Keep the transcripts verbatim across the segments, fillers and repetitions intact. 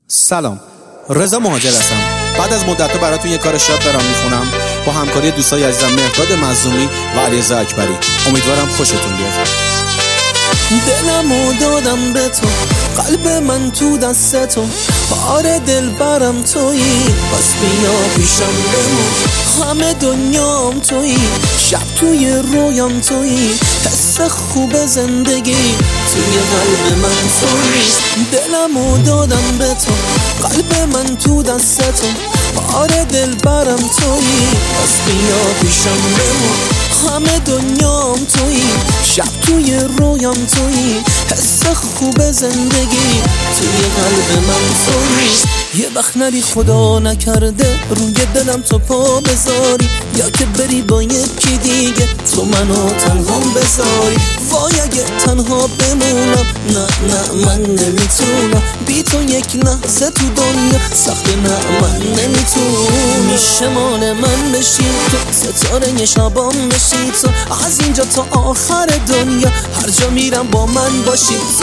سلام، رضا مهاجر هستم. بعد از مدت‌ها براتون یه کار شاد دارم میخونم با همکاری دوستای عزیزم مهرداد مظلومی و علیرضا اکبری. امیدوارم خوشتون بیاد. دلمو دادم به تو، قلب من تو دست تو، آره دل برم تویی، بس بیا پیشم بمون، همه دنیام تویی، شب توی رویام تویی، حس خوب زندگی توی قلب من تویی. دلمو دادم به تو، قلب من تو دست تو، آره دل برم تویی، بس بیا پیشم بمون، همه دنیام تویی، شب توی رویام تویی، حس خوب زندگی توی قلب من تویی. یه وقت نری خدا نکرده روی دلم تو پا بذاری، یا که بری با یکی دیگه تو منو تنها بذاری. وای اگه تنها بمونم، نه نه من نمیتونم، بی تو یک لحظه تو دنیا سخت، نه من نمیتونم. میشه مال من بشی تو، ستاره شبام بشی تو، از اینجا تا آخر دنیا هر جا میرم با من باشی تو.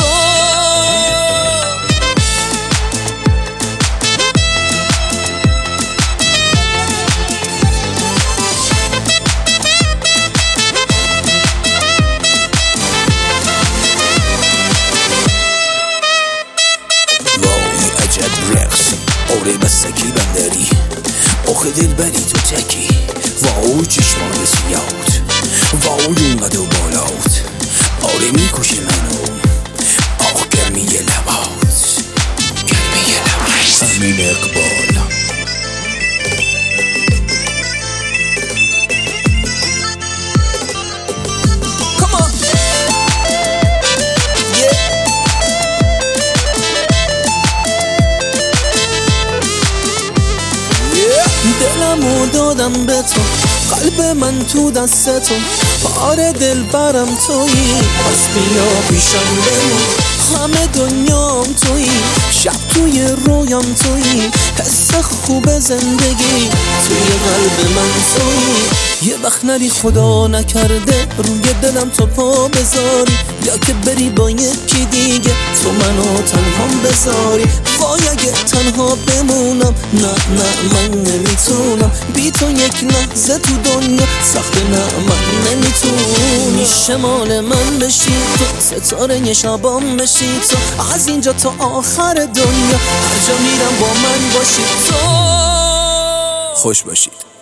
آره بستکی بندری، آخه دل بری تو تکی، واو چشمان سیاوت، واو اونقدر بالاوت، آره میکشی منو، آخ گرمی لبات، گرمی لبات. امین اقبال. دلمو دادم به تو، قلب من تو دست تو، آره دل برم تویی، پس بیا پیشم بمون، همه دنیام تویی، شب توی رویام تویی، حس خوب زندگی توی قلب من تویی. یه وقت نری خدا نکرده روی دلم تو پا بذاری، یا که بری با یکی دیگه تو منو تنها بذاری. وای اگه تنها بمونم، نه نه من نمیتونم، بی تو یک لحظه تو دنیا سخت، نه من نمیتونم. میشه مال من بشی تو، ستاره شبام بشی تو، از اینجا تا آخر دنیا هر جا میرم با من باشی تو. خوش باشید.